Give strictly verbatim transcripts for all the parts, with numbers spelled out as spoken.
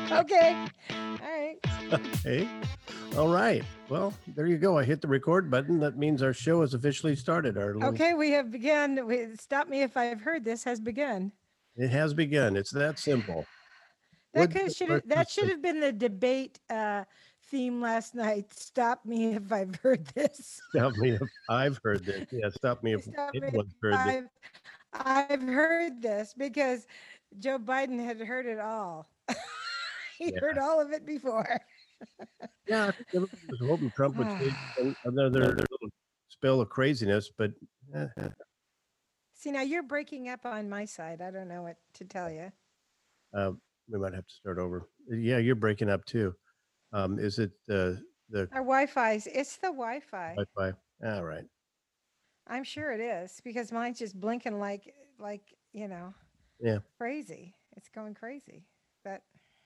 Okay. All right. Okay. All right. Well, there you go. I hit the record button. That means our show has officially started. Our little Okay, we have begun. We, stop me if I've heard this has begun. it has begun. It's that simple. That Would could should that should have been the debate uh, theme last night. Stop me if I've heard this. stop me if I've heard this. Yeah, stop me if Stop me if anyone's heard this. I've I've heard this because Joe Biden had heard it all. He Yeah. heard all of it before. Yeah, I think everybody was hoping Trump would say an- another little spell of craziness, but eh, See, now you're breaking up on my side. I don't know what to tell you. uh, we might have to start over. Yeah, you're breaking up too. Um, is it the the Our Wi-Fi's. It's the Wi-Fi. Wi-Fi? All right. I'm sure it is because mine's just blinking like like you know Yeah. crazy. It's going crazy. But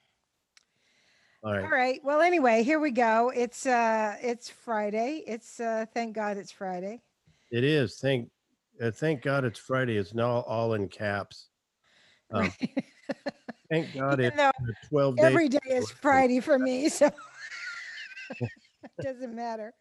All right. all right. Well, anyway, here we go. It's uh it's Friday. It's uh thank God it's Friday. It is. Thank uh, thank God it's Friday. It's now all in caps. Um, Right. thank God Even it's though a twelve day every day is Friday for me, so it doesn't matter.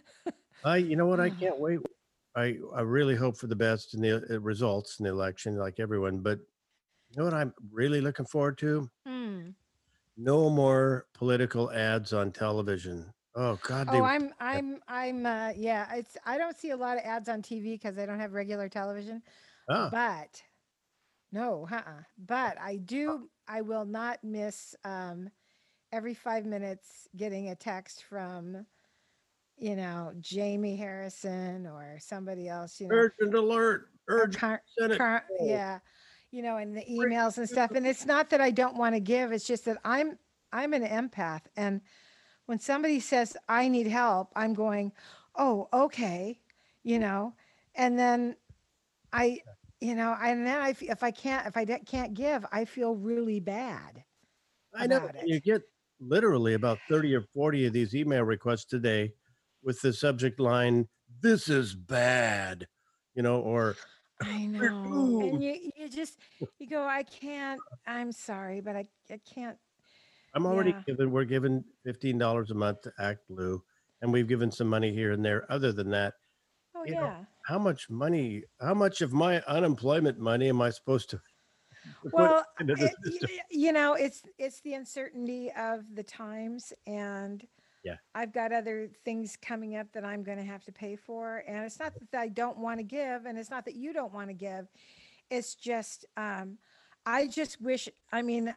I you know what? I can't wait. I I really hope for the best in the uh, results in the election, like everyone. But you know what I'm really looking forward to? Hmm. No more political ads on television. Oh God, they Oh, I'm I'm I'm uh yeah, it's I don't see a lot of ads on T V because I don't have regular television, ah but no, uh-uh. But I do I will not miss um every five minutes getting a text from, you know, Jamie Harrison or somebody else, you know, urgent alert, or urgent car, Senate car, poll, yeah, you know, and the break emails and stuff. news. And it's not that I don't want to give; it's just that I'm I'm an empath, and when somebody says I need help, I'm going, oh, okay, you know, and then I, you know, and then I, f- if I can't, if I de- can't give, I feel really bad I know, about and you it. get literally about thirty or forty of these email requests today with the subject line, "This is bad," you know, or I "We're know, and doomed." you you just you go, I can't. I'm sorry, but I I can't. I'm already Yeah. given we're given fifteen dollars a month to Act Blue, and we've given some money here and there. Other than that, Oh you know, yeah. how much money how much of my unemployment money am I supposed to put Well, into the it, system? y- you know, it's it's the uncertainty of the times, and Yeah. I've got other things coming up that I'm going to have to pay for. And it's not that I don't want to give, and it's not that you don't want to give. It's just, um, I just wish, I mean,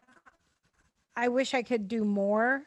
I wish I could do more.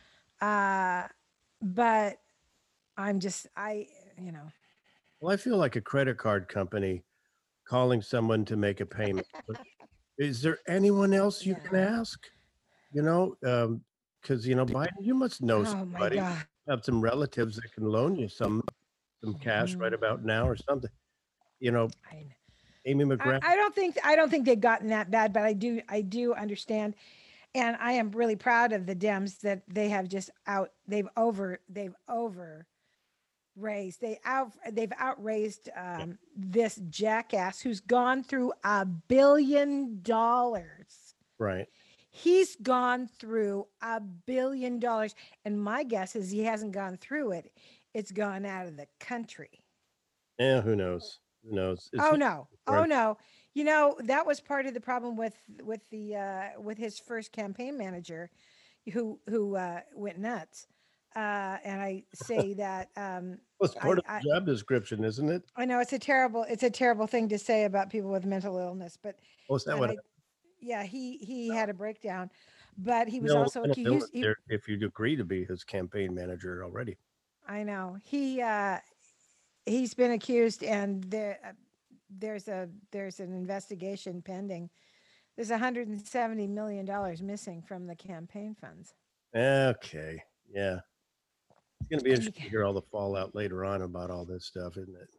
Uh, but I'm just, I, you know, Well, I feel like a credit card company calling someone to make a payment. But is there anyone else you can yeah. ask? You know, um, because you know, Biden, you must know Oh my somebody, God. have some relatives that can loan you some some cash right Mhm. about now or something. You know, I, Amy I McGrath. I don't think, I don't think they've gotten that bad, but I do, I do understand. And I am really proud of the Dems that they have just out, they've over, they've over raised, they out, they've outraised Yeah, um, this jackass who's gone through a billion dollars. right. He's gone through a billion dollars. And my guess is he hasn't gone through it, it's gone out of the country. Yeah, who knows? Who knows? It's Oh just no. Oh no. You know, that was part of the problem with with the uh with his first campaign manager who who uh went nuts. Uh and I say that um well, it's part I of I the job description, isn't it? I know it's a terrible it's a terrible thing to say about people with mental illness, but Oh, is that and what? I yeah, he he had a breakdown, but he was No, also mental illness accused he, there if you'd agree to be his campaign manager already. I know. He uh he's been accused and there uh, there's a there's an investigation pending. There's one hundred seventy million dollars missing from the campaign funds. Okay. Yeah. It's gonna be You interesting can, to hear all the fallout later on about all this stuff, isn't it?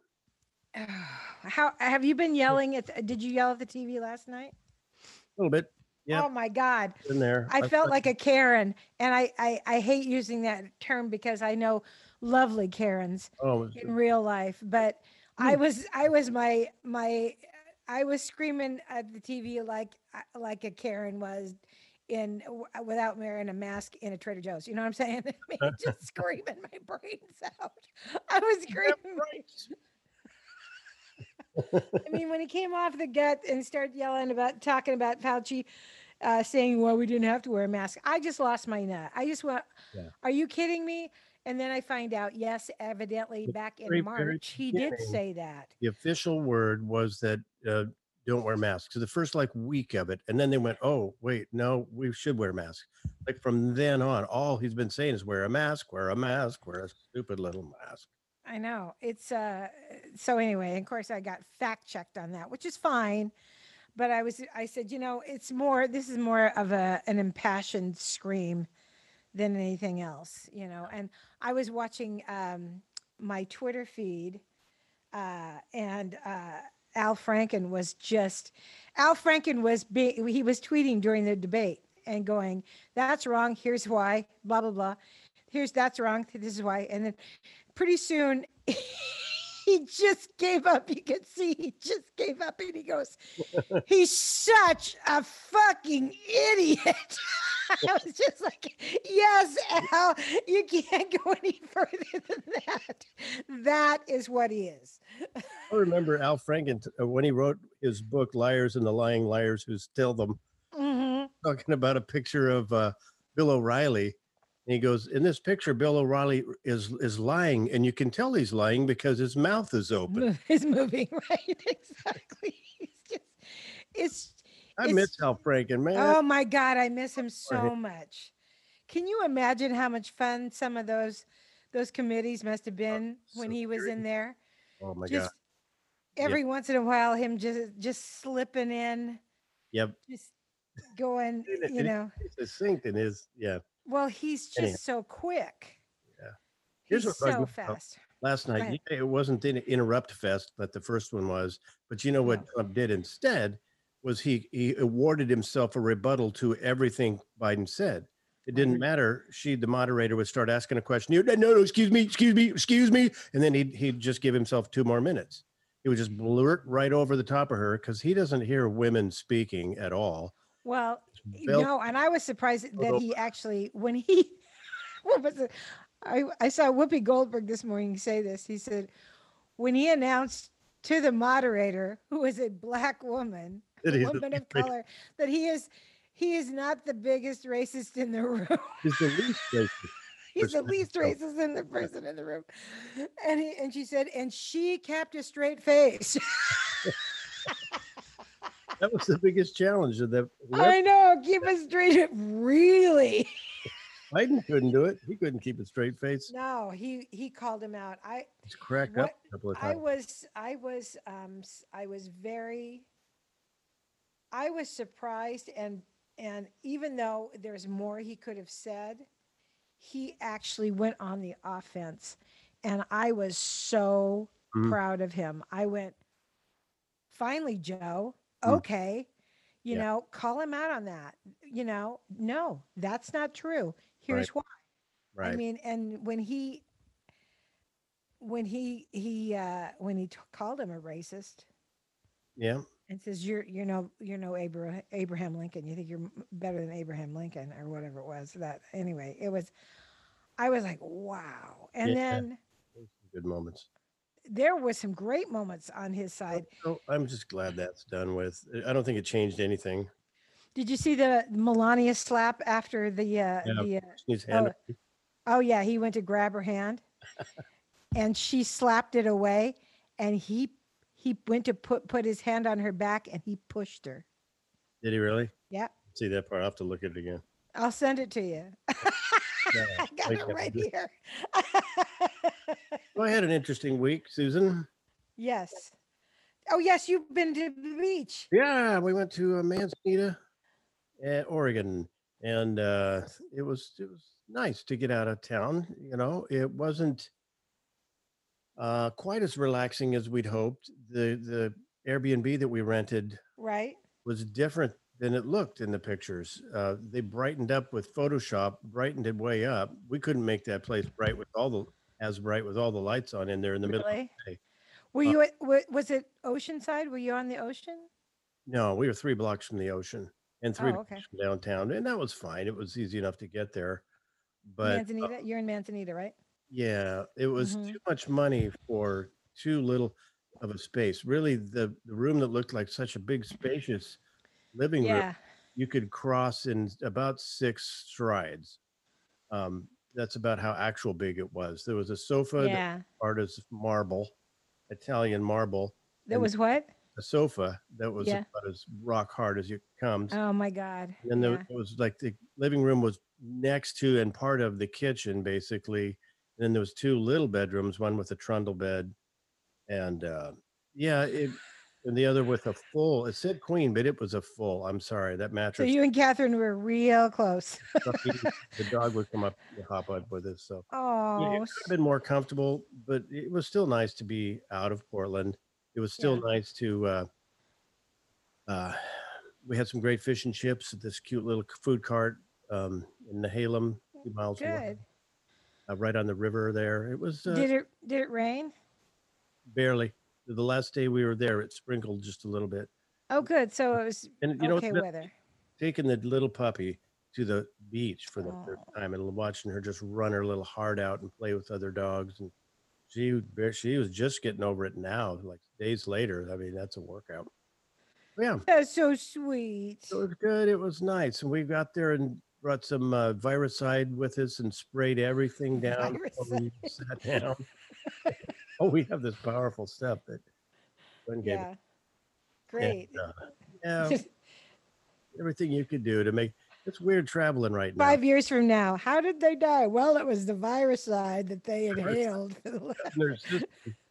how have you been yelling at? Did you yell at the T V last night? A little bit. Yep. Oh my God, In there. I I've felt got like a Karen, and I I, I hate using that term because I know lovely Karens oh, it in real life, but I was- was I was my my I was screaming at the T V like like a Karen was in w- without wearing a mask in a Trader Joe's. You know what I'm saying? It made me just screaming my brains out. I was screaming. I mean, when he came off the gut and started yelling about talking about Fauci, uh, saying, "Well, we didn't have to wear a mask," I just lost my nut. I just went, Yeah. "Are you kidding me?" And then I find out, yes, evidently The back in very, very March he did beginning, say that. the official word was that uh, don't wear masks. So the first like week of it, and then they went, "Oh, wait, no, we should wear masks." Like from then on, all he's been saying is wear a mask, wear a mask, wear a stupid little mask. I know it's uh. So anyway, of course, I got fact checked on that, which is fine. But I was, I said, you know, it's more. This is more of a an impassioned scream than anything else, you know. And I was watching um, my Twitter feed, uh, and uh, Al Franken was just, Al Franken was be, he was tweeting during the debate and going, "That's wrong. Here's why." Blah blah blah. Here's that's wrong. This is why. And then pretty soon. He just gave up. You could see he just gave up, and he goes, "He's such a fucking idiot." I was just like, "Yes, Al, you can't go any further than that. That is what he is." I remember Al Franken uh, when he wrote his book "Liars and the Lying Liars Who Tell Them," hmm talking about a picture of uh, Bill O'Reilly. And he goes, "In this picture, Bill O'Reilly is is lying, and you can tell he's lying because his mouth is open." Is moving right, exactly. He's just, it's, I miss it's. Al Franken, man. Oh my God, I miss him so much. Can you imagine how much fun some of those those committees must have been when So he was in serious. there? Oh my God. Just Yeah. every once in a while, him just just slipping in, Yep. just going, And it- you it- know. It's succinct in his, yeah. Well, he's Anyhow, just so quick. yeah. Here's He's what bugged so me out fast. last Go night. ahead. Yeah, it wasn't the interrupt fest that the first one was, but you know what No. Trump did instead was he he awarded himself a rebuttal to everything Biden said. It didn't Right. matter. She, the moderator, would start asking a question. You, no, no, excuse me, excuse me, excuse me, and then he'd he'd just give himself two more minutes. He would just blurt right over the top of her because he doesn't hear women speaking at all. Well, Belt no, and I was surprised right that over. he actually, when he, what was it? I, I saw Whoopi Goldberg this morning say this. He said, when he announced to the moderator, who is a black woman, That a he's the woman least of racist. color, that he is he is not the biggest racist in the room. He's the least racist He's the person. least Oh, racist in the person in the room. And he and she said, and she kept a straight face. that was the biggest challenge of that. Whoever I know, keep a straight really. Biden couldn't do it. He couldn't keep a straight face. No, he he called him out. I He's cracked up what a couple of I times. was I was um s- I was very I was surprised, and and even though there's more he could have said, he actually went on the offense, and I was so Mhm. proud of him. I went, "Finally, Joe. Mm. Okay, you Yeah, know, call him out on that. You know, no, that's not true. right, Here's why." I right. mean, and when he when he he uh when he t- called him a racist Yeah, and says, you're you're no you're no Abraham, Abraham Lincoln, you think you're m- better than Abraham Lincoln or whatever it was, that anyway, it was, I was like, wow. And yeah. Those then are good moments. there was some great moments on his Oh, side. oh, I'm just glad that's done with. I don't think it changed anything. Did you see the Melania slap after the uh Yeah, the uh, his hand. oh oh yeah, he went to grab her hand and she slapped it away, and he he went to put put his hand on her back and he pushed her. Did he really? Yep. See that part? I'll have to look at it again. I'll send it to you. Yeah, I got like it that. right here. Well, I had an interesting week, Susan. Yes. Oh, yes, you've been to the beach. Yeah, we went to uh, Manzanita, uh, Oregon, and uh, it was it was nice to get out of town. You know, it wasn't uh, quite as relaxing as we'd hoped. The the Airbnb that we rented Right? was different than it looked in the pictures. Uh, they brightened up with Photoshop, brightened it way up. We couldn't make that place bright with all the as bright with all the lights on in there in the middle of Really? the day. Were Uh, you at, wa- was it Oceanside? Were you on the ocean? no, we were three blocks from the ocean. and three Oh, blocks okay. from downtown, and that was fine. It was easy enough to get there, but uh, Manzanita, you're in Manzanita, right? yeah, it was Mm-hmm. too much money for too little of a space. Really, the the room that looked like such a big, spacious living room, Yeah. you could cross in about six strides. Um, that's about how actual big it was. There was a sofa that Yeah. hard as marble, Italian marble, There and was what? a sofa that was Yeah. about as rock hard as it comes. Oh my God. And then there Yeah. it was like the living room was next to and part of the kitchen, basically. And then there was two little bedrooms, one with a trundle bed, and uh, yeah, it, and the other with a full. It said queen, but it was a full. I'm sorry, that So mattress. you and Catherine were real close. Puppy, the dog would come up and hop up with us. So yeah, it Oh, could have s- been more comfortable, but it was still nice to be out of Portland. It was still yeah. nice to. Uh, uh, we had some great fish and chips at this cute little food cart um, in Nehalem, two miles away, Good. uh, right on the river there. It was uh, Did it did it rain? barely the last day we were there. It sprinkled just a little bit, Oh, good. So it was and you know, okay weather. taking the little puppy to the beach for the first Oh, time and watching her just run her little heart out and play with other dogs, and she she was just getting over it now, like days later. I mean, that's a workout. But yeah, that's so sweet. it was good. It was nice, and we got there and brought some uh, Viricide with us and sprayed everything down before Virus. we sat down. Oh, we have this powerful stuff that Glenn gave us, Yeah. and Great. uh, yeah, everything you could do to make. It's weird traveling right now. Five years from now, how did they die? Well, it was the virus side that they inhaled. There's just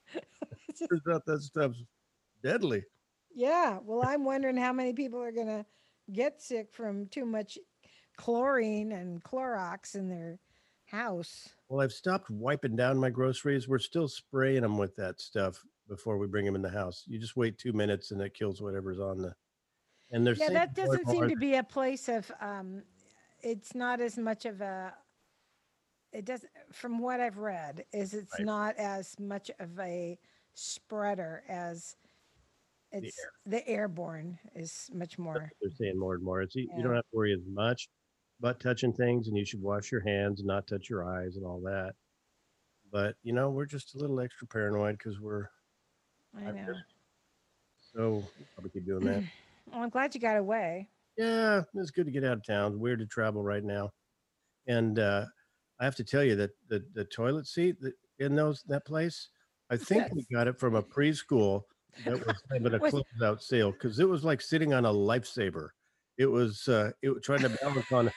turns out that stuff's deadly. Yeah. Well, I'm wondering how many people are going to get sick from too much chlorine and Clorox in their house. Well, I've stopped wiping down my groceries. We're still spraying them with that stuff before we bring them in the house. You just wait two minutes and it kills whatever's on the. And they're Yeah, saying that more and doesn't seem more. to be a place of, um, it's not as much of a, it doesn't, from what I've read, is it's Right, not as much of a spreader as the it's air. the airborne is much That's more. what they're saying more and more. It's you you Yeah. don't have to worry as much about touching things, and you should wash your hands and not touch your eyes and all that. But you know, we're just a little extra paranoid because we're I I'm know. just so we'll probably keep doing that. Well, I'm glad you got away. Yeah, it's good to get out of town. It's weird to travel right now. And uh, I have to tell you that the the toilet seat that in those that place, I think we Yes. got it from a preschool that was having a Was closeout sale because it was like sitting on a lifesaver. It was uh, it was trying to balance on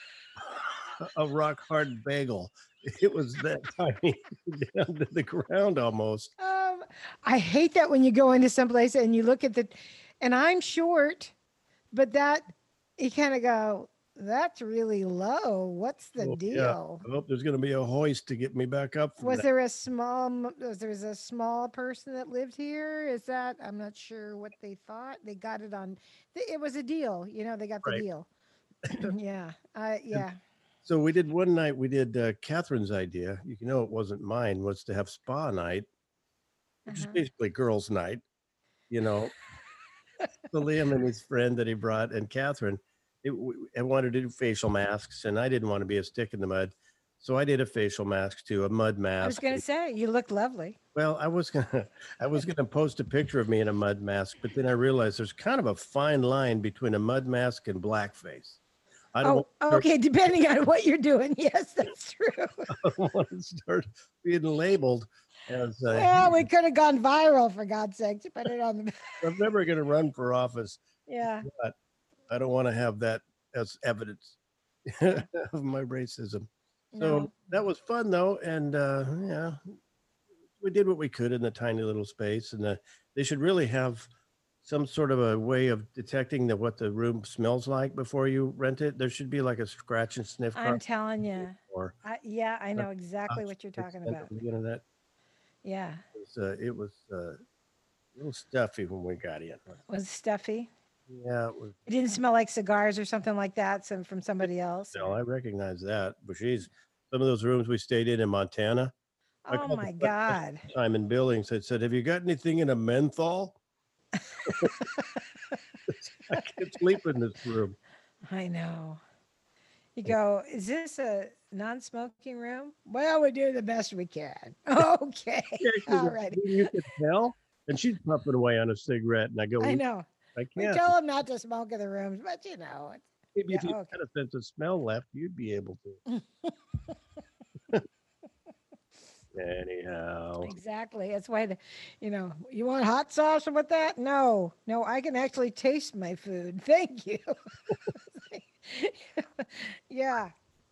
a rock hard bagel. It was that tiny down to the ground almost. um I hate that when you go into some place and you look at the and I'm short, but that you kind of go, that's really low. What's the Oh yeah. deal? I hope there's going to be a hoist to get me back up from Was that. there a small m- was there a small person that lived here? Is that I'm not sure what they thought. They got it on th- it was a deal, you know, they got the Right. deal. Yeah. I And yeah. so we did one night. We did uh, Catherine's idea. You know, it wasn't mine. Was to have spa night, which is Uh-huh. basically girls' night. You know, so Liam and his friend that he brought and Catherine, it, w- I wanted to do facial masks, and I didn't want to be a stick in the mud, so I did a facial mask too, a mud I was mask. going And, to say you look lovely. well, I was gonna, I was gonna post a picture of me in a mud mask, but then I realized there's kind of a fine line between a mud mask and blackface. I don't want Oh, to start, okay, depending on what you're doing. Yes, that's true. I don't want to start being labeled as a. Well, we could have gone viral for God's sake to put it on the I'm never going to run for office, Yeah. but I don't want to have that as evidence Yeah. of my racism. So No. that was fun though, and uh, yeah, we did what we could in the tiny little space. And uh, they should really have some sort of a way of detecting that what the room smells like before you rent it. There should be like a scratch and sniff card I'm telling you. or I, yeah, I a know exactly touch what you're that's talking sent about. over the internet. Yeah. It was, uh, it was uh, a little stuffy when we got in. Was stuffy. Yeah, it was. It didn't smell like cigars or something like that. Some from somebody else. No, Or, I recognize that. But geez, some of those rooms we stayed in in Montana, I oh called the my front desk God. one time in Billings. I said, "Have you got anything in a menthol?" I can't sleep in this room. I know. You go, is this a non-smoking room? Well, we do the best we can. Okay. Yeah, All because righty. you could tell. And she's puffing away on a cigarette, and I go, I "Well, know. I We can't. tell them not to smoke in the rooms, but you know, it's, Maybe yeah, if you okay. had a sense of smell left, you'd be able to." Anyhow, Exactly. That's why the, you know, you want hot sauce with that? No, no, I can actually taste my food. Thank you. Yeah,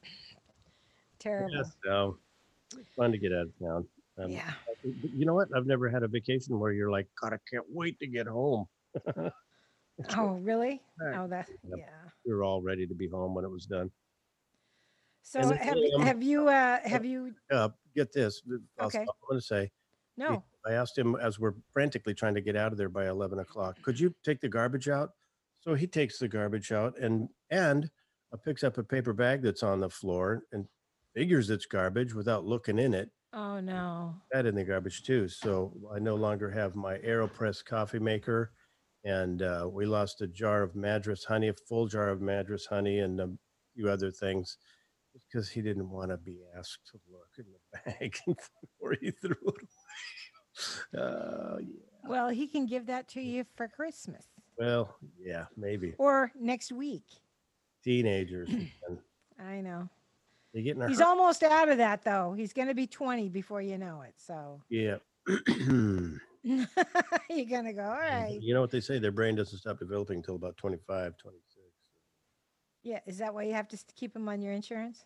yes, terrible. so it's fun to get out of town. Um, Yeah. you know what? I've never had a vacation where you're like, God, I can't wait to get home. It's Oh, really? back. Oh, that, Yeah, yeah. we were all ready to be home when it was done. And So then have um, have you uh have you uh, get this. I'll, okay. I'm going to say, he- No. I asked him as we're frantically trying to get out of there by eleven o'clock, could you take the garbage out? So he takes the garbage out and and uh, picks up a paper bag that's on the floor and figures it's garbage without looking in it. Oh no. That in the garbage too. So I no longer have my AeroPress coffee maker, and uh, we lost a jar of Madras honey, a full jar of Madras honey, and a few other things because he didn't want to be asked to look in the bag before he threw it away. Uh, yeah. Well, he can give that to you for Christmas Well, yeah, maybe or next week. teenagers, man, I know. they get in a He's hurry. almost out of that though. He's going to be twenty before you know it. So Yeah. you're going to go, all right. You know what they say? Their brain doesn't stop developing until about twenty-five, twenty-six. Yeah. Is that why you have to s- keep him on your insurance?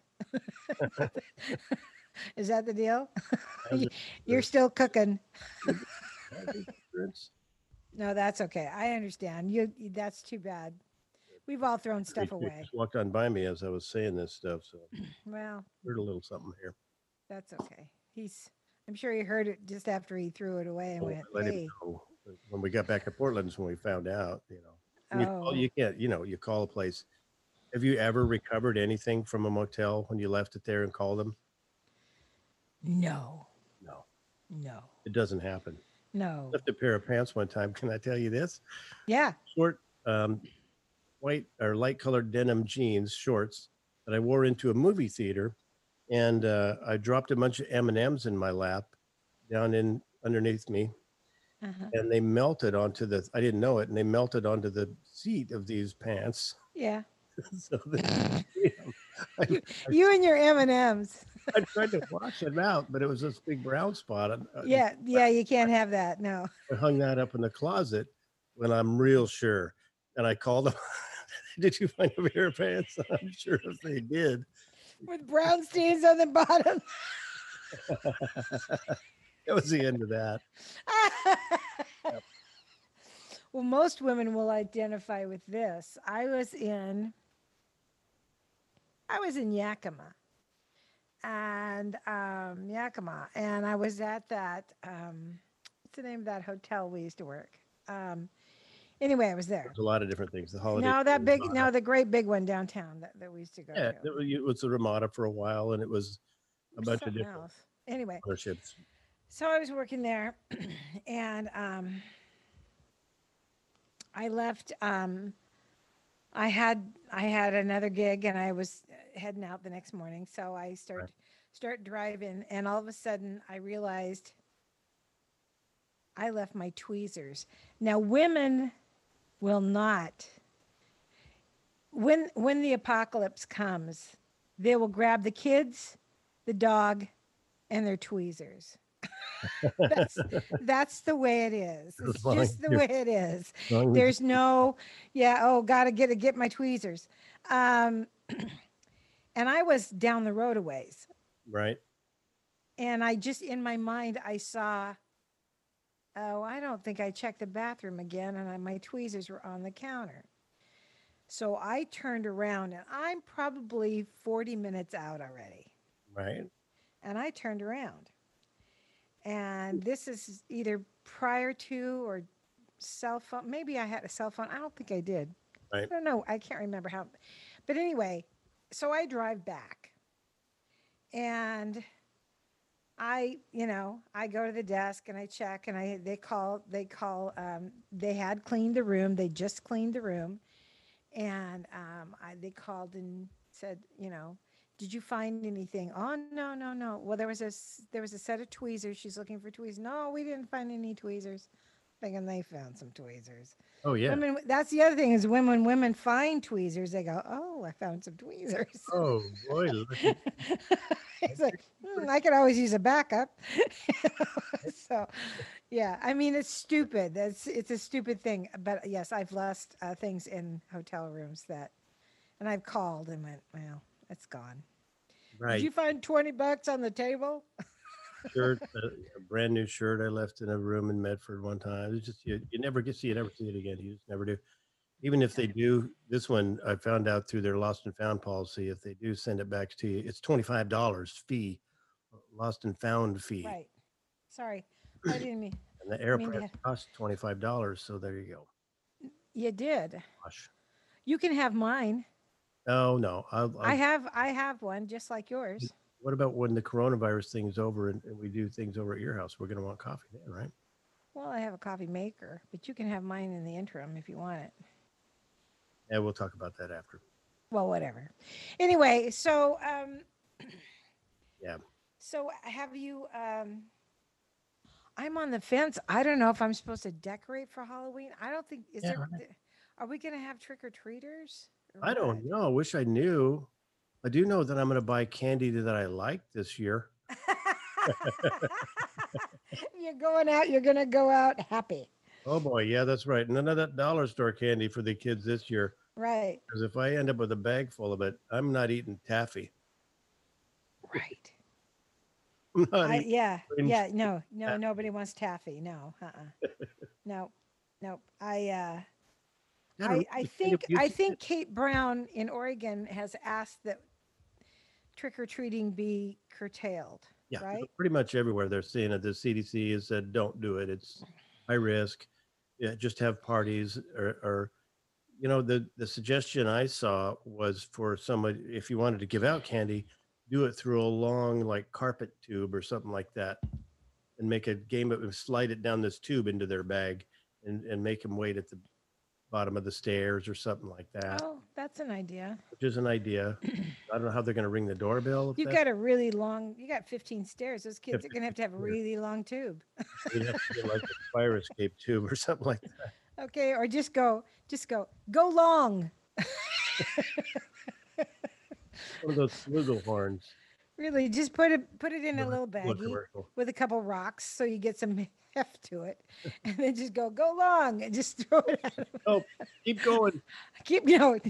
Is that the deal? Has You- it- You're still cooking. has insurance. No, that's okay. I understand. You, you- that's too bad. We've all thrown He stuff he away. just walked on by me as I was saying this stuff, so Well, heard a little something here. that's okay. He's, I'm sure he heard it just after he threw it away and Oh, went, I let him hey, know when we got back to Portland is when we found out, you know. And you call, oh, you can't, you know, you call a place. Have you ever recovered anything from a motel when you left it there and called them? no, No, no, it doesn't happen. no. Left a pair of pants one time. Can I tell you this? Yeah. Short, um, white or light colored denim jeans, shorts that I wore into a movie theater, and uh, I dropped a bunch of M and M's in my lap down in underneath me, Uh-huh. and they melted onto the. I didn't know it, and they melted onto the seat of these pants. Yeah. So the, I, You, I, you and your M and M's. I tried to wash them out, but it was this big brown spot. And, uh, Yeah, yeah, you can't have that. No. I hung that up in the closet when I'm real sure. And I called them. Did you find a pair of pants? I'm sure if they did. With brown stains on the bottom. That was the end of that. Yep. Well, most women will identify with this. I was in I was in Yakima and um Yakima and I was at that um what's the name of that hotel we used to work? Um anyway, I was there. There's a lot of different things. The holiday. No, that big Ramada. no, the great big one downtown that, that we used to go Yeah, to. it was, it was the Ramada for a while, and it was a bunch of Something different else. Anyway, ownerships. so I was working there and um I left um I had I had another gig and I was uh, heading out the next morning. So I start Right. start driving and all of a sudden I realized I left my tweezers. Now women will not when when the apocalypse comes, they will grab the kids, the dog, and their tweezers. That's that's the way it is. It's As long as just the you- way it is. as long as There's no, yeah, oh, gotta get to get my tweezers. Um, and I was down the road a ways, right. and I just in my mind I saw, oh, I don't think I checked the bathroom again, and I, my tweezers were on the counter. So I turned around, and I'm probably forty minutes out already, Right. and I turned around, and this is either prior to or cell phone. Maybe I had a cell phone. I don't think I did. I Right. don't know. I can't remember how. But anyway, so I drive back and I, you know, I go to the desk and I check and I they call they call um they had cleaned the room. They just cleaned the room and um I they called and said, you know, did you find anything? Oh, no, no, no. Well, there was a s- there was a set of tweezers. She's looking for tweezers. No, we didn't find any tweezers. Thinking they found some tweezers. Oh yeah. Women, that's the other thing is when when women find tweezers, they go, "Oh, I found some tweezers." Oh boy, look at It's like, "Hmm, I could always use a backup." So, yeah, I mean, it's stupid. That's it's a stupid thing. But yes, I've lost uh, things in hotel rooms that, and I've called and went, "Well, it's gone." Did right. you find twenty bucks on the table? Shirt, a, a brand new shirt I left in a room in Medford one time. It's just you, you never get see it, never see it again. You just never do. Even if they do, this one I found out through their lost and found policy. If they do send it back to you, it's twenty five dollars fee, lost and found fee, Right. Sorry, I didn't mean and the mean to. airpress Have, costs twenty five dollars. So there you go. you did. Gosh. You can have mine. Oh no, I'll, I I'll. have I have one just like yours. What about when the coronavirus thing is over and, and we do things over at your house? We're going to want coffee then, right? Well, I have a coffee maker, but you can have mine in the interim if you want it. Yeah, we'll talk about that after. Well, whatever. Anyway, so um Yeah. so have you um I'm on the fence. I don't know if I'm supposed to decorate for Halloween. I don't think is Yeah. there are we going to have trick or treaters or I what? don't know. I wish I knew. I do know that I'm going to buy candy that I like this year. You're going out, you're going to go out happy. Oh boy, yeah, that's right. None of that dollar store candy for the kids this year. Right. Because if I end up with a bag full of it, I'm not eating taffy. Right. I'm not I eating yeah, orange yeah, no. No, taffy. nobody wants taffy. No. Uh-uh. No. Nope. I uh God, I, I really, candy think used I to get- think Kate Brown in Oregon has asked that trick or treating be curtailed, yeah, right? pretty much everywhere they're seeing it. The C D C has said, don't do it. It's high risk. Yeah, just have parties or, or you know, the the suggestion I saw was for somebody if you wanted to give out candy, do it through a long like carpet tube or something like that, and make a game of slide it down this tube into their bag, and and make them wait at the bottom of the stairs or something like that. Oh, that's an idea. Which is an idea. I don't know how they're going to ring the doorbell if You that's got a really long. You got fifteen stairs. Those if kids are gonna have to have a there. really long tube. We'd have to get like a fire escape tube or something like that. Okay, or just go, just go, go long. One of those flugelhorns. Really, just put it put it in a little Look baggie commercial. with a couple rocks so you get some heft to it, and then just go go long and just throw it at 'em. Oh, keep going. Keep you know.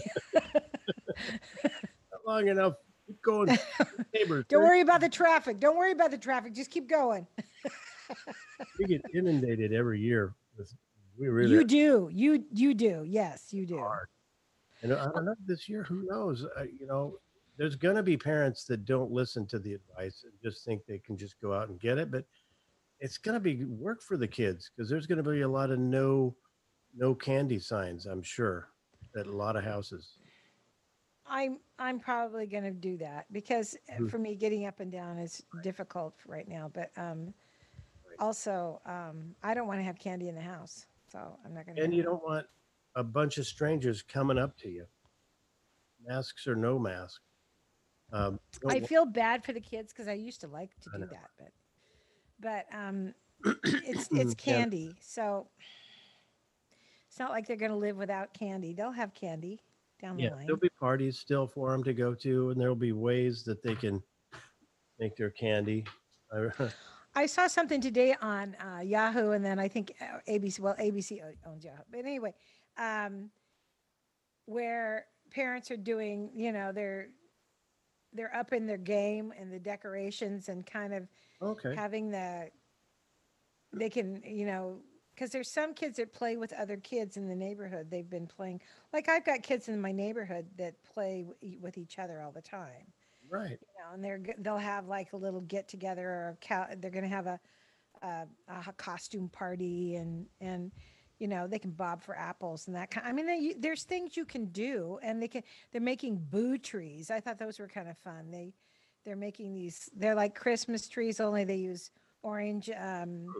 Not long enough. Keep going. Neighbors, Don't hurry. worry about the traffic. Don't worry about the traffic. Just keep going. We get inundated every year with we really You do. You you do. Yes, you do. are. And I don't know this year. Who knows? Uh, you know, there's going to be parents that don't listen to the advice and just think they can just go out and get it. But it's going to be work for the kids because there's going to be a lot of no no candy signs. I'm sure at a lot of houses. I'm I'm probably going to do that because uh, Mhm. for me getting up and down is difficult right now, but um Right. also um I don't want to have candy in the house. So I'm not going to And have you it. don't want a bunch of strangers coming up to you, masks or no mask. Um, you I don't want, feel bad for the kids cuz I used to like to I do know. that, but but um it's it's Yeah, candy. So it's not like they're going to live without candy. They'll have candy down the yeah, there'll line. be parties still for them to go to, and there'll be ways that they can make their candy. I- I saw something today on uh, Yahoo, and then I think uh, A B C. Well, A B C o- owns Yahoo, but anyway, um, where parents are doing, you know, they're they're up in their game and the decorations and kind of okay, having the they can, you know, because there's some kids that play with other kids in the neighborhood. They've been playing, like I've got kids in my neighborhood that play w- e- with each other all the time. right. You know, and they're g- they'll have like a little get together or a cow, they're going to have a a, a costume party and and you know they can bob for apples and that kind. I mean, they, there's things you can do, and they can. They're making boo trees. I thought those were kind of fun. They they're making these, they're like Christmas trees, only they use orange, um,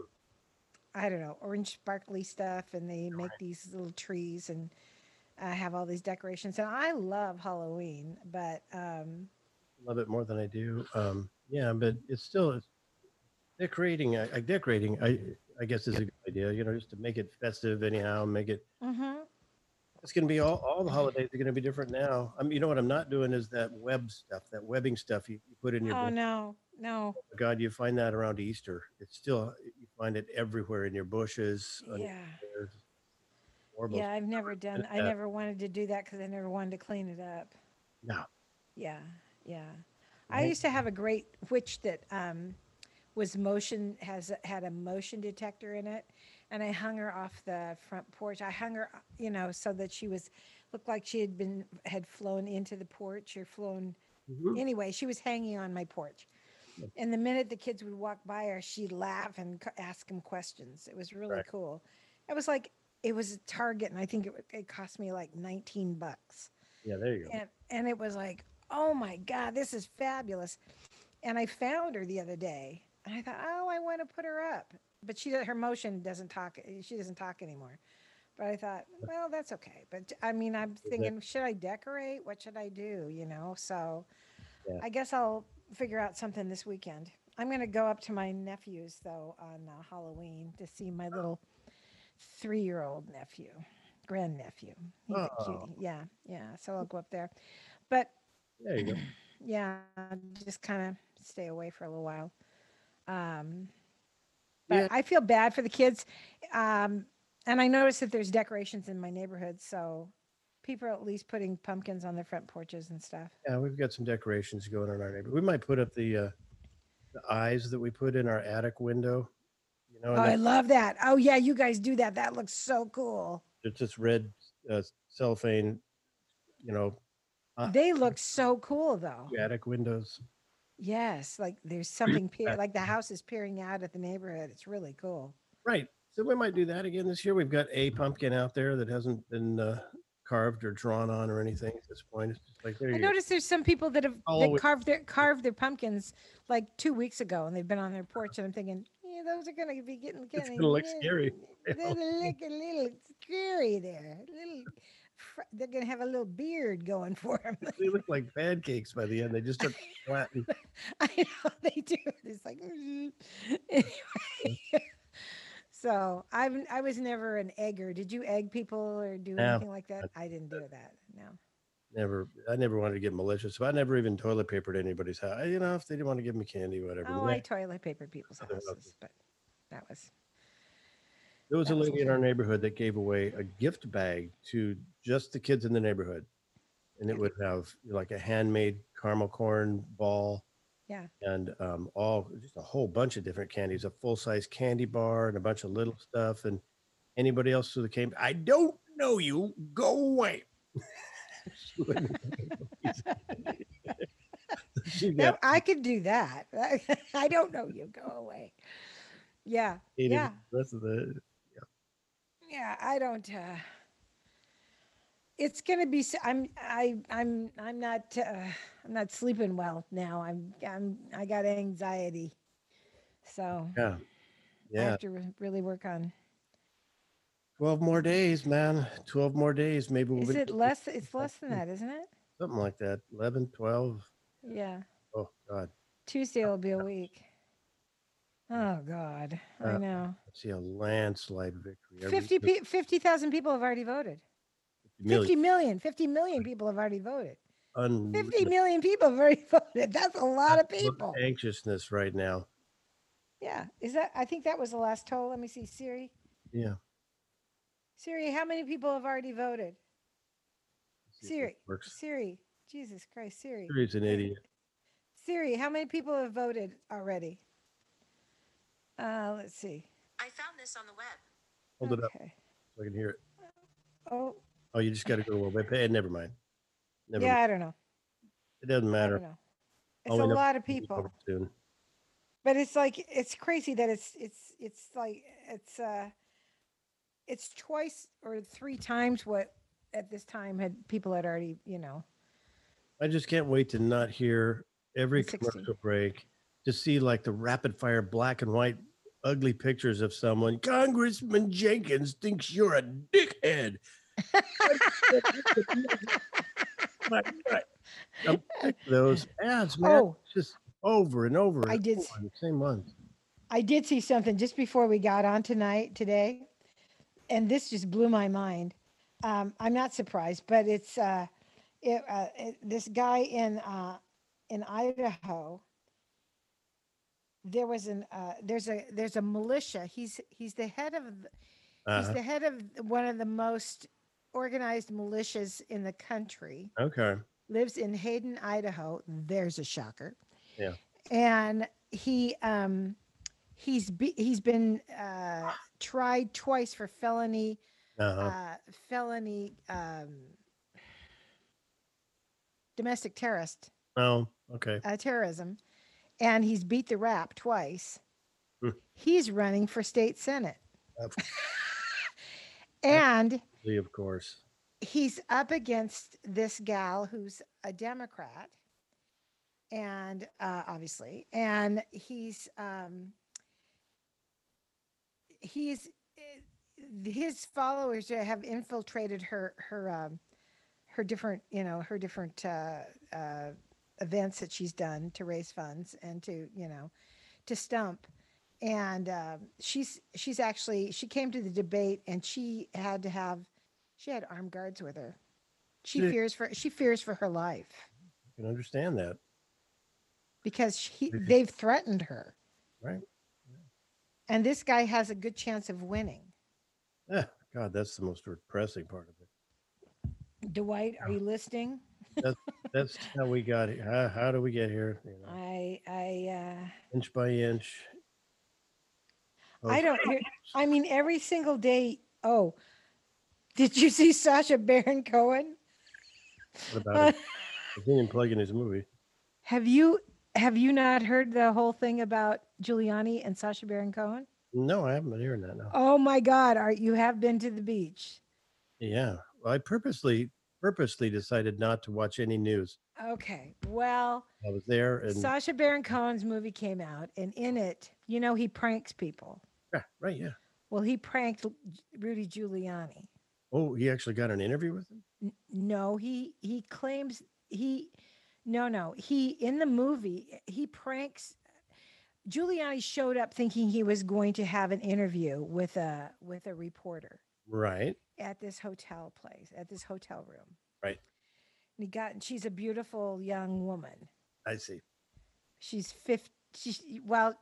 I don't know, orange sparkly stuff, and they make these little trees and uh, have all these decorations. And I love Halloween, but um, Love it more than I do. Um, yeah, but it's still it's decorating. I, I decorating. I I guess is a good idea. You know, just to make it festive anyhow. Make it. mhm. It's going to be all all the holidays are going to be different now. I mean, you know what I'm not doing is that web stuff, that webbing stuff you, you put in your Oh bush. no, no, God, you find that around Easter. It's still you find it everywhere in your bushes. On your yeah, stairs. Horrible. yeah. I've never done. I Uh, never wanted to do that because I never wanted to clean it up. no. Yeah, yeah. I Right? used to have a great witch that um, was motion has had a motion detector in it, and I hung her off the front porch. I hung her, you know, so that she was looked like she had been had flown into the porch or flown. Mhm. Anyway, she was hanging on my porch, and the minute the kids would walk by her, she'd laugh and c- ask them questions. It was really Right. cool. It was like it was a Target, and I think it, it cost me like nineteen bucks, Yeah, there you go. and and it was like, oh my god, this is fabulous. And I found her the other day, and I thought, oh, I want to put her up, but she her motion doesn't talk. She doesn't talk anymore. But I thought, well, that's okay. But I mean, I'm Is that- thinking, should I decorate? What should I do? You know, so Yeah. I guess I'll figure out something this weekend. I'm going to go up to my nephew's though on uh, Halloween to see my little three-year-old nephew, grandnephew. He's a Oh, cutie. Yeah, yeah. So I'll go up there. But there you go. yeah, just kind of stay away for a little while. Um, but Yeah. I feel bad for the kids. Um, and I noticed that there's decorations in my neighborhood, so people are at least putting pumpkins on their front porches and stuff. Yeah, we've got some decorations going in our neighborhood. We might put up the uh, the eyes that we put in our attic window. You know, Oh, and I that love that. Oh yeah, you guys do that. That looks so cool. it's just red uh, cellophane. You know, uh, They look so cool though. attic windows. Yes, like there's something Uh, peer like the house is peering out at the neighborhood. It's really cool. right. So we might do that again this year. We've got a pumpkin out there that hasn't been uh, carved or drawn on or anything at this point. It's just like there I you go. noticed there's some people that have that Halloween. carved their carved their pumpkins like two weeks ago, and they've been on their porch. And I'm thinking, yeah, those are gonna be getting It's kind gonna look of scary. they're look a little scary there. A little, fr- they're gonna have a little beard going for them. They look like pancakes by the end. They just start flatten. I know they do. It's like anyway. So I've I was never an egger. Did you egg people or do No, anything like that? I didn't do that. No. never. I never wanted to get malicious, but I never even toilet papered anybody's house. You know, if they didn't want to give me candy, whatever. Oh, But I hey, toilet papered people's other houses. houses, but that was There was a that was lady in our neighborhood that gave away a gift bag to just the kids in the neighborhood, and it Yeah. would have like a handmade caramel corn ball yeah. and um, all just a whole bunch of different candies, a full size candy bar and a bunch of little stuff. And anybody else who came, I don't know you, go away. She wouldn't give them cookies. She got That I could do that. I don't know you. Go away. Yeah. hated Yeah. the rest of the. Yeah. I don't. Uh, it's gonna be. s- I'm. I. I'm. I'm not. Uh, I'm not sleeping well now. I'm. I'm. I got anxiety, so Yeah, I yeah. have to re- really work on. twelve more days, man. twelve more days. Maybe we'll Is be it less? It's less than that, isn't it? something like that. eleven, twelve. Yeah. Oh, God. Tuesday will be a week. Oh God, I Uh, know. I see a landslide victory. Every fifty pe- fifty thousand people have already voted. million. fifty million. fifty million people have already voted. Unreal. fifty million people have already voted. That's a lot of people. Anxiousness right now. Yeah. Is that, I think that was the last toll. Let me see. Siri. Yeah. Siri, how many people have already voted? Let's see if Siri. this works. Siri. Jesus Christ. Siri. Siri's an idiot. Siri, how many people have voted already? Uh, let's see. I found this on the web. Hold it up Okay. so I can hear it. Oh, Oh, you just got to go to a web page. Never mind. Never yeah, mind. I don't know. It doesn't I matter. don't know. It's All we a know lot of is it'll be people. over soon. But it's like it's crazy that it's it's it's like it's uh it's twice or three times what at this time had people had already, you know. I just can't wait to not hear every in sixty. commercial break to see like the rapid fire black and white ugly pictures of someone. Congressman Jenkins thinks you're a dickhead. My God. I'm sick of those ads, man. Oh, It's just over and over I and did. over s- the same ones. I did see something just before we got on tonight today, and this just blew my mind. Um, I'm not surprised, but it's uh, it, uh, it, this guy in uh, in Idaho. There was an uh, there's a there's a militia. He's he's the head of th- he's Uh-huh. the head of one of the most organized militias in the country. Okay. Lives in Hayden, Idaho. There's a shocker. Yeah. And he um he's be, he's been uh tried twice for felony Uh-huh. uh felony um domestic terrorist Oh, okay. uh, terrorism, and he's beat the rap twice. Hmm. He's running for state senate, Of and absolutely, of course. he's up against this gal who's a Democrat, and uh, obviously, and he's um, he's eh, his followers have infiltrated her her um, her different you know her different uh, uh, events that she's done to raise funds and to you know to stump. And um, she's she's actually she came to the debate and she had to have she had armed guards with her. She See, I fears for she fears for her life can understand that. because she, Because- they've threatened her. Right? And this guy has a good chance of winning. Yeah. God, that's the most depressing part of it. Dwight, are you listening? That's that's how we got here. How, how do we get here? You know, I I uh inch by inch. Oh, I don't hear I mean every single day. Oh, did you see Sasha Baron Cohen? what about Uh, him? I seen him plug in his movie. have you have you not heard the whole thing about Giuliani and Sasha Baron Cohen? No, I haven't been hearing that now. Oh my God, are you have been to the beach? Yeah. Well, I purposely purposely decided not to watch any news. Okay. Well, I was there and Sasha Baron Cohen's movie came out, and in it, you know, he pranks people. yeah, right, yeah. Well, he pranked Rudy Giuliani. Oh, he actually got an interview with him? N- No, he he claims he no no he in the movie he pranks. Giuliani showed up thinking he was going to have an interview with a with a reporter Right. at this hotel place at this hotel room. Right. And he got and she's a beautiful young woman. I see. She's fifty. She's, well,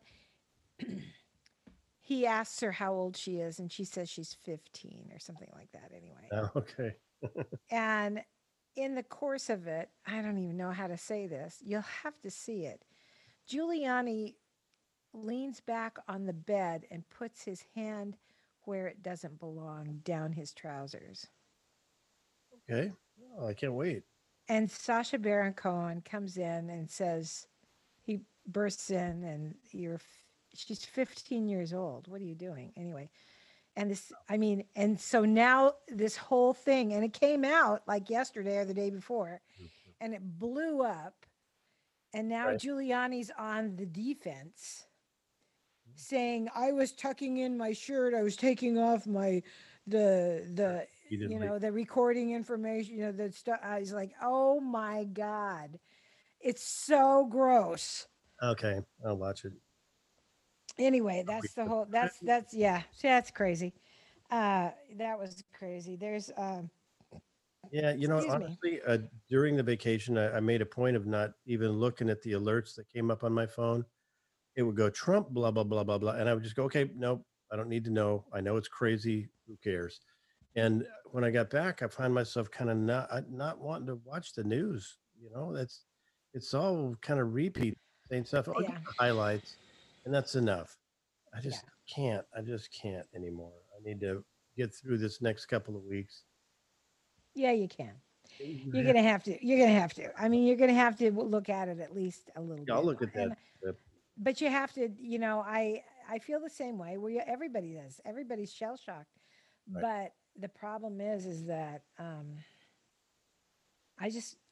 he asks her how old she is, and she says she's fifteen or something like that. Anyway, Oh, okay. and in the course of it, I don't even know how to say this. You'll have to see it. Giuliani leans back on the bed and puts his hand where it doesn't belong, down his trousers. Okay. Oh, I can't wait. And Sasha Baron Cohen comes in and says, he bursts in, and you're, f- she's fifteen years old. What are you doing? Anyway, and this, I mean, and so now this whole thing, and it came out like yesterday or the day before, and it blew up. And now Right. Giuliani's on the defense saying, I was tucking in my shirt, I was taking off my the the He didn't you leave. know the recording information, you know the stuff. I was like, oh my God, it's so gross. Okay. I'll watch it. Anyway, that's the whole that's that's yeah, that's crazy. Uh that was crazy. There's um Yeah, you know, excuse me. honestly, uh, during the vacation, I, I made a point of not even looking at the alerts that came up on my phone. It would go Trump, blah, blah, blah, blah, blah. And I would just go, okay, nope, I don't need to know. I know it's crazy. Who cares? And when I got back, I find myself kind of not uh, not wanting to watch the news. You know, that's it's all kind of repeat same stuff. I'll get Yeah. the highlights, and that's enough. I Yeah. just can't. I just can't anymore. I need to get through this next couple of weeks. Yeah, you can. You You're have- gonna have to. You're gonna have to. I mean, you're gonna have to w- look at it at least a little Yeah, I'll bit. look at that. And clip. but you have to. You know, I I feel the same way. Where you, everybody does. Everybody's shell shocked. Right. But the problem is, is that um, I just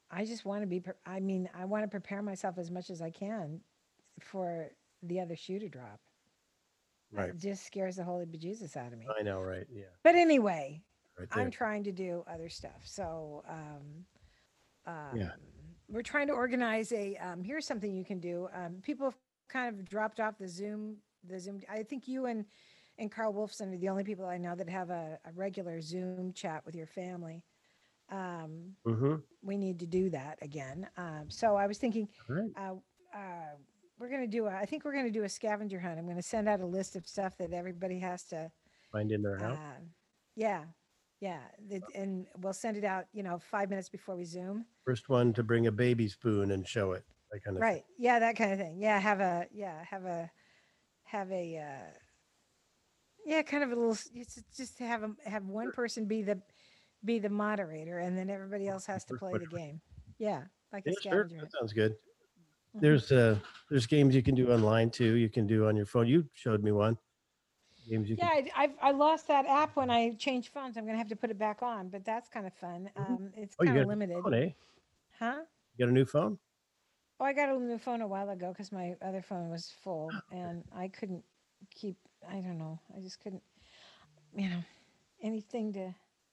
I just want to be, pre- I mean, I want to prepare myself as much as I can for the other shoe to drop. Uh, Right. It just scares the holy bejesus out of me. I know, right? Yeah. But anyway, Right I'm there. trying to do other stuff. So, um, um, Yeah. we're trying to organize a, um, here's something you can do. Um, people have kind of dropped off the Zoom, the Zoom. I think you and, and Carl Wolfson are the only people I know that have a, a regular Zoom chat with your family. Um, Mm-hmm. we need to do that again. Um, so I was thinking, All right. uh, uh, we're going to do a, I think we're going to do a scavenger hunt. I'm going to send out a list of stuff that everybody has to, Find in their house. uh, yeah, yeah. that- And we'll send it out, you know, five minutes before we Zoom. First one to bring a baby spoon and show it. That kind of thing. Right. Yeah. That kind of thing. Yeah. Have a, yeah. Have a, have a, uh, yeah, kind of a little, s- it's just to have a, have one person be the, be the moderator and then everybody else has to First play one. the game. Yeah. Like a Yeah, sure. scavenger That hunt. sounds good. Mhm. There's uh there's games you can do online too. You can do on your phone. You showed me one. Games you Yeah, can. I, I've, I lost that app when I changed phones. I'm gonna have to put it back on, but that's kind of fun. Mhm. Um, it's Oh, you kind got of a new limited, phone, eh? huh? You got a new phone? Oh, I got a new phone a while ago because my other phone was full and I couldn't keep. I don't know. I just couldn't, you know, anything to.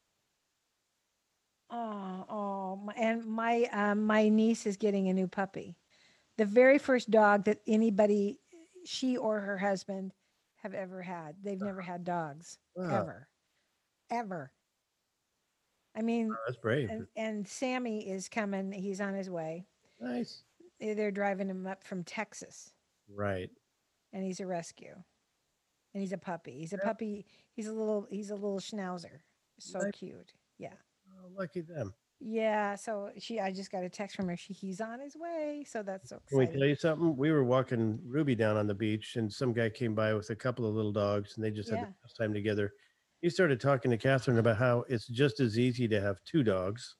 Oh, oh, my, and my um, my niece is getting a new puppy. The very first dog that anybody, she or her husband, have ever had. They've never had dogs Wow, ever, ever. I mean, that's brave. and and Sammy is coming. He's on his way. Nice. Eh, They're driving him up from Texas, Right. and he's a rescue, and he's a puppy. He's a Yep. puppy. He's a little. He's a little schnauzer. So Nice. cute. Yeah. Oh, lucky them. Yeah. So she. I just got a text from her. She. He's on his way. So that's so Can we tell exciting. you something? We were walking Ruby down on the beach, and some guy came by with a couple of little dogs, and they just had the Yeah. best time together. He started talking to Catherine about how it's just as easy to have two dogs.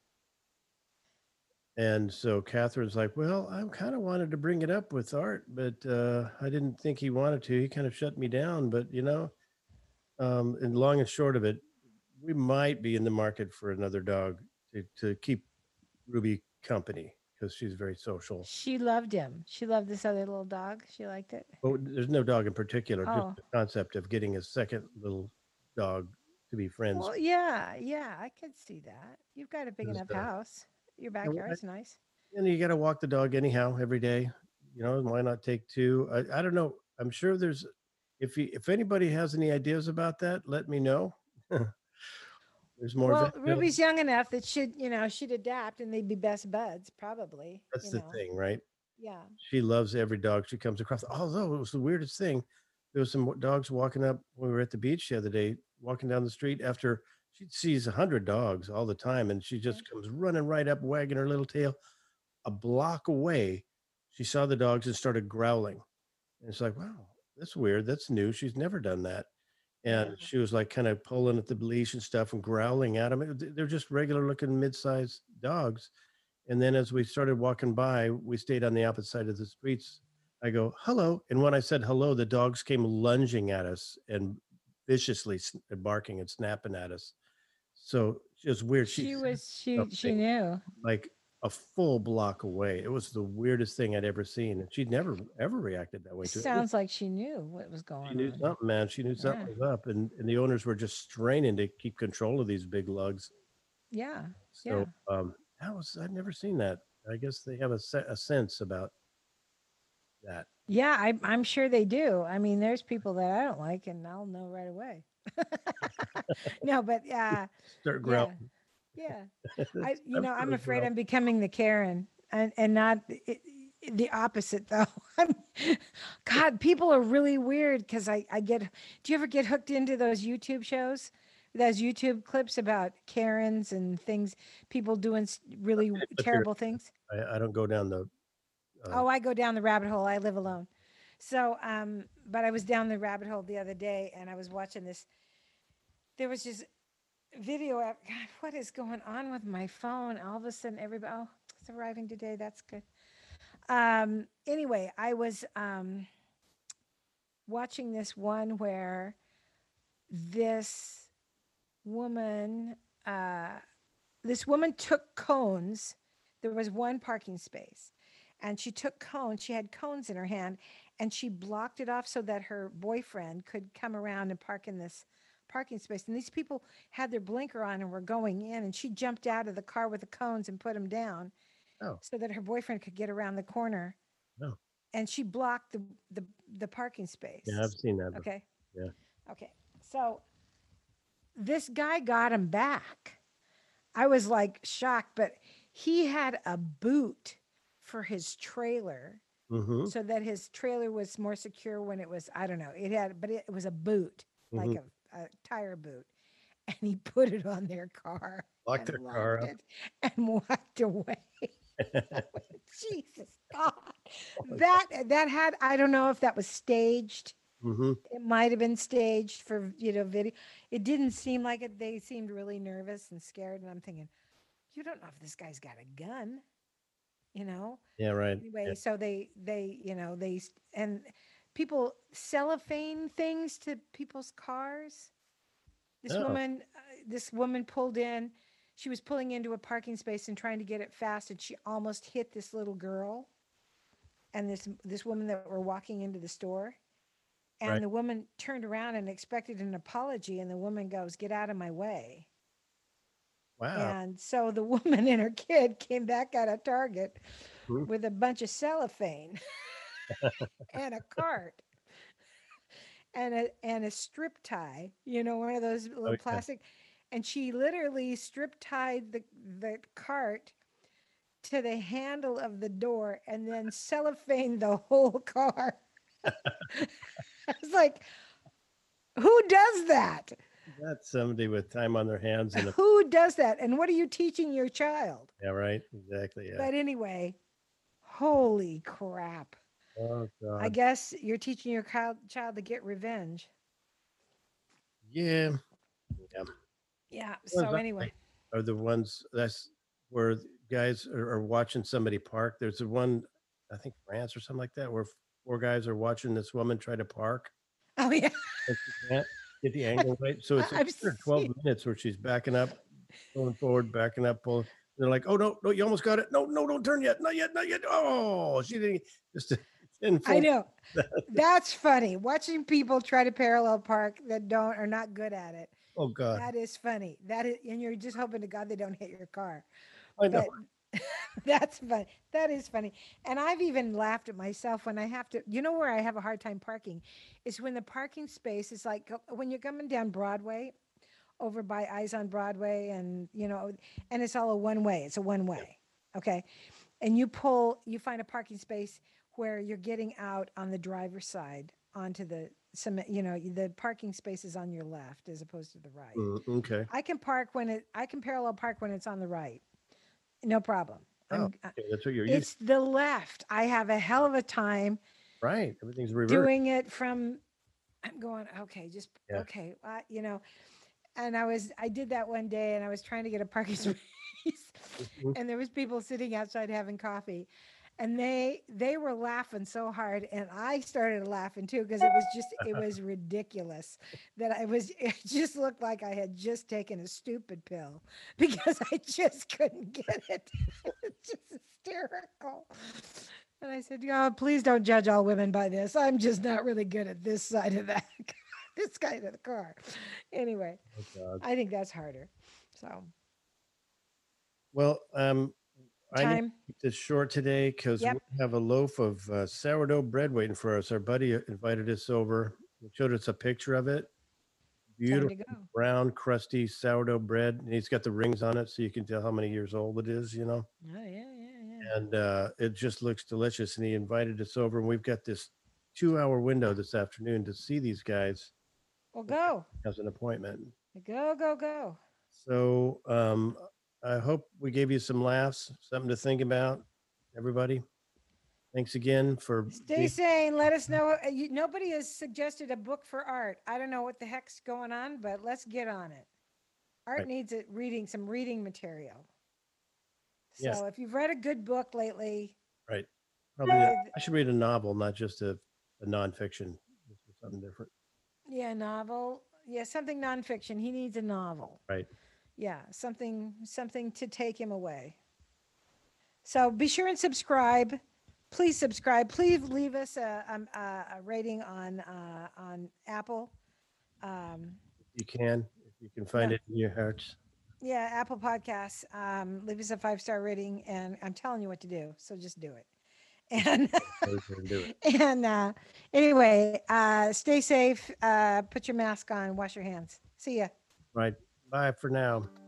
And so Catherine's like, "Well, I kind of wanted to bring it up with Art, but uh, I didn't think he wanted to. He kind of shut me down. But you know, um, and long and short of it, we might be in the market for another dog to to keep Ruby company because she's very social. She loved him. She loved this other little dog. She liked it. But there's no dog in particular, just Oh. the concept of getting a second little dog to be friends. Well, yeah, yeah, I could see that. You've got a big With. enough Uh, house. Your yeah, well, I- backyard's nice. and you got to walk the dog anyhow every day. You know, why not take two? I, I don't know. I'm sure there's if you, if anybody has any ideas about that, let me know. There's more vet Well, bills. Ruby's young enough that should, you know, she'd adapt and they'd be best buds, probably, That's you the know. thing, right? Yeah. She loves every dog she comes across. Although it was the weirdest thing, there was some dogs walking up when we were at the beach the other day, walking down the street after she sees a hundred dogs all the time, and she Okay. just comes running right up, wagging her little tail. A block away, she saw the dogs and started growling. And it's like, wow, that's weird. That's new. She's never done that. Yeah. And she was like kind of pulling at the leash and stuff and growling at them. They're just regular looking mid-sized dogs. And then as we started walking by, we stayed on the opposite side of the streets. I go, hello. And when I said hello, the dogs came lunging at us and viciously barking and snapping at us. So it was weird. She She said was she she something knew. like a full block away. It was the weirdest thing I'd ever seen. And she'd never, ever reacted that way to it. Sounds like she knew what was She going knew on. something, man. She knew something Yeah. was up. And, and the owners were just straining to keep control of these big lugs. Yeah. So Yeah. um, that was, I'd never seen that. I guess they have a, se- a sense about that. Yeah, I I'm sure they do. I mean, there's people that I don't like and I'll know right away. No, but uh Start growling. yeah. Yeah. I, you I'm know, sure I'm they afraid growl. I'm becoming the Karen and and not i- i- the opposite though. I'm, God, people are really weird because I I get. Do you ever get hooked into those YouTube shows, those YouTube clips about Karens and things, people doing s- really w- But here, terrible things? I, I don't go down the. Uh, Oh, I go down the rabbit hole. I live alone, so um. But I was down the rabbit hole the other day and I was watching this. There was just video app. God, what is going on with my phone? All of a sudden, everybody, oh, it's arriving today. That's good. Um, anyway, I was um, watching this one where this woman, uh, this woman took cones. There was one parking space, and she took cones. She had cones in her hand, and she blocked it off so that her boyfriend could come around and park in this parking space. And these people had their blinker on and were going in, and she jumped out of the car with the cones and put them down Oh, so that her boyfriend could get around the corner. no. And she blocked the the, the parking Yeah, I've space. seen that before. Okay. Yeah. Okay. So this guy got him back. I was like shocked, but he had a boot for his trailer Mm-hmm. so that his trailer was more secure when it was, I don't know, it had, but it was a boot, like Mm-hmm. a, a tire boot. And he put it on their car Lock and their car locked up. it and walked away. Jesus God. That that had, I don't know if that was staged. Mm-hmm. It might have been staged for, you know, video. It didn't seem like it. They seemed really nervous and scared. And I'm thinking, you don't know if this guy's got a gun, you know? Yeah, right. Yeah. Anyway, so they, they, you know, they, s- and people cellophane things to people's cars. This Oh, woman, uh, this woman pulled in. She was pulling into a parking space and trying to get it fast, and she almost hit this little girl and this this woman that were walking into the store. And right. the woman turned around and expected an apology, and the woman goes, "Get out of my way." Wow. And so the woman and her kid came back out of Target Mhm. with a bunch of cellophane and a cart and a and a strip tie, you know, one of those Oh, little yeah. plastic. And she literally strip tied the the cart to the handle of the door and then cellophane the whole car. I was like, who does that? That's somebody with time on their hands and a, Who does that? And what are you teaching your child? yeah, right. Exactly. Yeah. But anyway, holy crap. Oh I God. guess you're teaching your child, child to get revenge. Yeah. Yeah. Yeah. The ones So I anyway, like are the ones that's where guys are, are watching somebody park. There's a one, I think France or something like that, where four guys are watching this woman try to park oh yeah, and she can't get the I've, angle right. So I- it's like I've ten or twelve seen. minutes where she's backing up, going forward, backing up, pulling. They're like, "Oh no, no, you almost got it. No, no, don't turn yet. Not yet, not yet. Oh, she didn't." Just in I full. know. That's funny. Watching people try to parallel park that don't are not good at it. Oh God, That is funny. That is, and you're just hoping to God they don't hit your car. I know. But that's fun. That is funny. And I've even laughed at myself when I have to, you know, where I have a hard time parking is when the parking space is like uh, when you're coming down Broadway over by Eyes on Broadway and, you know, and it's all a one way. It's a one way. Okay. And you pull, you find a parking space where you're getting out on the driver's side onto the cement, you know, the parking space is on your left as opposed to the right. Mm, okay. I can park when it, I can parallel park when it's on the right. No problem. Oh, I'm, uh, okay. That's what you're used it's the left. I have a hell of a time to. Right. Everything's reversed. doing it from, I'm going, okay, just, Yeah. okay, uh, you know, and I was, I did that one day and I was trying to get a parking space Mhm. and there was people sitting outside having coffee and they, they were laughing so hard and I started laughing too because it was just, it was ridiculous that I was, it just looked like I had just taken a stupid pill because I just couldn't get it. It's just hysterical. And I said, "Yeah, please don't judge all women by this. I'm just not really good at this side of that, this side of the car." Anyway, Oh God. I think that's harder. So Well, um, I need to time. keep this short today because we Yep. have a loaf of uh, sourdough bread waiting for us. Our buddy invited us over. He showed us a picture of it. Time Beautiful to go. brown, crusty sourdough bread. And he's got the rings on it so you can tell how many years old it is, you know. Oh yeah, yeah, yeah. And uh, it just looks delicious. And he invited us over, and we've got this two-hour window this afternoon to see these guys Well, go, as an appointment. go, go, go. So um, I hope we gave you some laughs, something to think about, everybody. Thanks again for Stay being. sane. Let us know. uh, You, nobody has suggested a book for art. I don't know what the heck's going on, but let's get on it. Art Right. needs it reading some reading material. Yes. So if you've read a good book lately, Right. Probably uh, with I should read a novel, not just a, a nonfiction. This is something different. yeah, novel, yeah, something nonfiction. He needs a novel. Right. Yeah, something something to take him away. So be sure and subscribe. Please subscribe. Please leave us a, um, a, a rating on uh, on Apple. Um, You can, if you can find Yeah. it in your hearts. yeah, Apple Podcasts. Um, leave us a five star rating, and I'm telling you what to do. So just do it. And Go and do it. and uh, anyway, uh, stay safe. Uh, put your mask on. Wash your hands. See ya. Right. Bye for now.